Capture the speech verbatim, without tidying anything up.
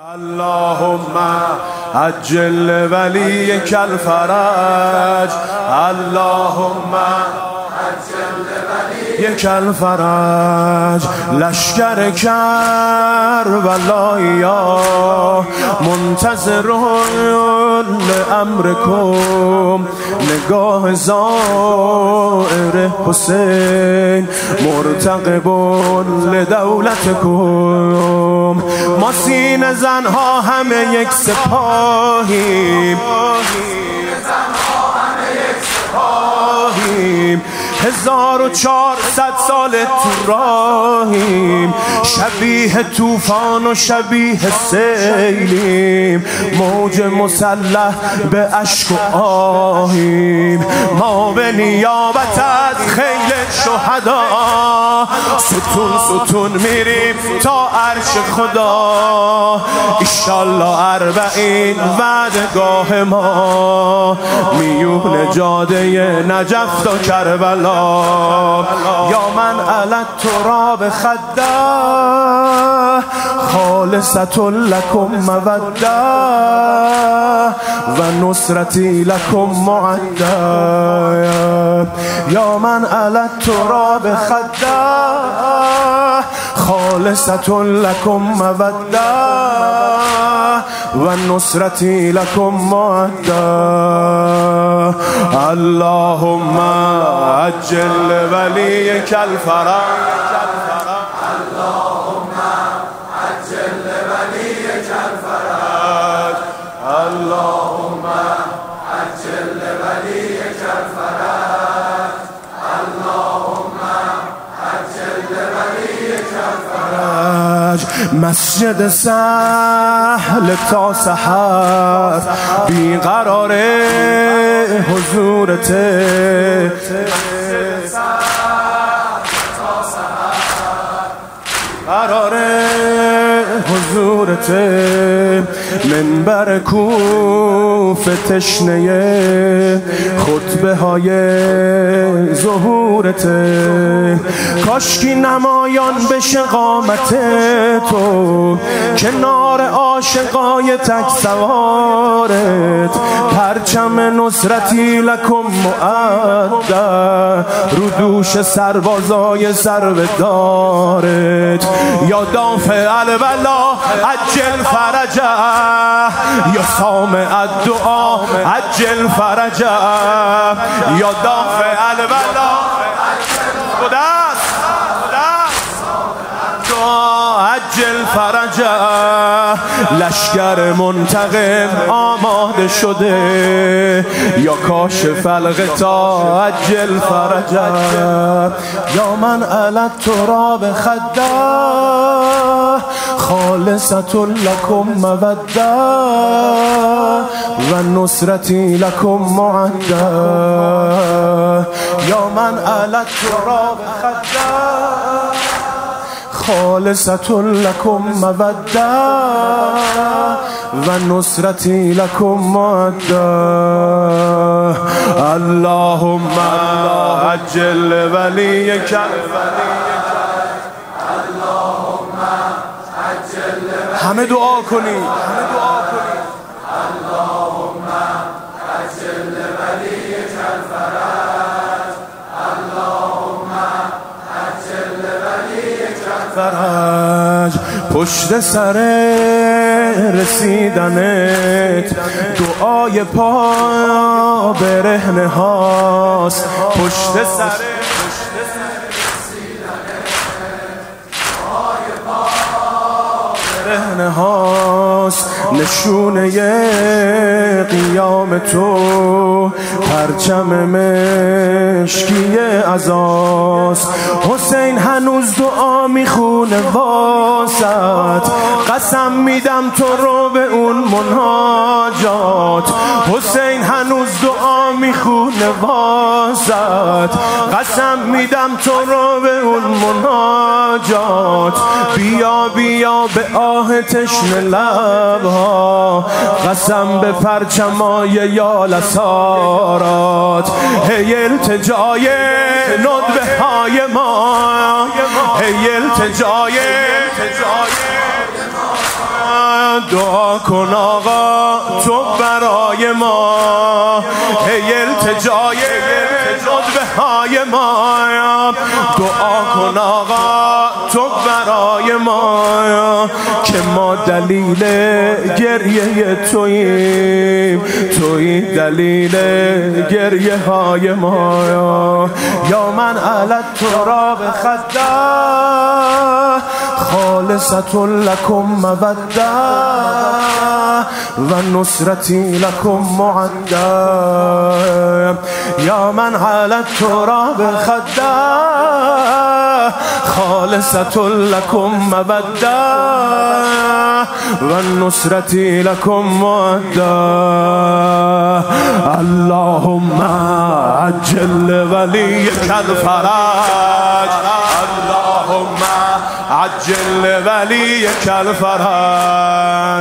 اللهم عجل ولیک الفرج، اللهم عجل ولیک الفرج. لشکر کربلاییا منتظرون لامرکم، نگاه زائر حسین مرتقبون لدولتکم. ما سینه زنها همه یک سپاهیم، هزار و چهارصد سال تو راهیم، شبیه طوفان و شبیه سیلیم، موج مسلح به اشک و آهیم. ما به نیابت از خیل شهدا ستون ستون میریم تا عرش خدا. ایشالله اربعین وعدگاه ما، میون جاده نجف تا کربلا. یا من علت تراب خده خالصة لکم موده و نصرتی لکم معده. یا من علت تراب خده خالصة لکم موده و نصرتی لکم معده. اللهم عجل ولیک الفرج، اللهم عجل ولیک الفرج، اللهم عجل ولیک الفرج، اللهم عجل ولیک الفرج. مسجد سهل تا سحر بیقرار حضورته، قرار حضورته. منبر کوفه تشنه خطبه های ظهورته. کاشکی نمایان بشه قامت تو، کنار عاشقای تک سوارت. پرچم نصرتی لکم معده رو دوش سربازای سربدارت. یا دافع البلا عجل فرجه، یا سامع الدعا عجل فرجه. یا دافع البلا خداست عجل فرجه. لشکر منتقم آماده شده، یا کاشف الغطا عجل فرجه. یا من علت تراب خده خالصة لکم موده و نصرتی لکم معده. یا من علت تراب خده خالصة لکم موده و نصرتی لکم معده. اللهم عجل ولیک الفرج، اللهم عجل ولیک. همه دعا کنی، همه دعا کنی. اللهم عجل ولیک الفرج، اللهم عجل ولیک الفرج. پشت سر رسیدنت دعای پا برهنه هاست. پشت سر برهنه هاست. نشونه قیام تو پرچم مشکی عزاست. حسین هنوز دعا میخونه واسط، قسم میدم تو رو به اون مناجات. حسین هنوز دعا میخونه واسط، قسم میدم تو رو به اون مناجات. بیا بیا به آه تشنه لبها، قسم به پرچمای یالسارات. هی التجای ندبه های ما، هی التجای دعا کن آقا تو برای ما، ای التجای ندبه های ما، دعا کن آقا تو برای ما، که ما دلیل گریه توییم، توی دلیل گریه های ما. یا من علت تراب خده خالصة لكم مودة و نصرتی لكم معده، یا من على التراب خده خالصة لكم مودة و نصرتی لكم معده. اللهم عجل وليك الفرج، اللهم عجل وليك الفرج.